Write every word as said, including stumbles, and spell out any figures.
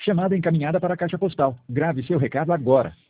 Chamada encaminhada para a caixa postal. Grave seu recado agora.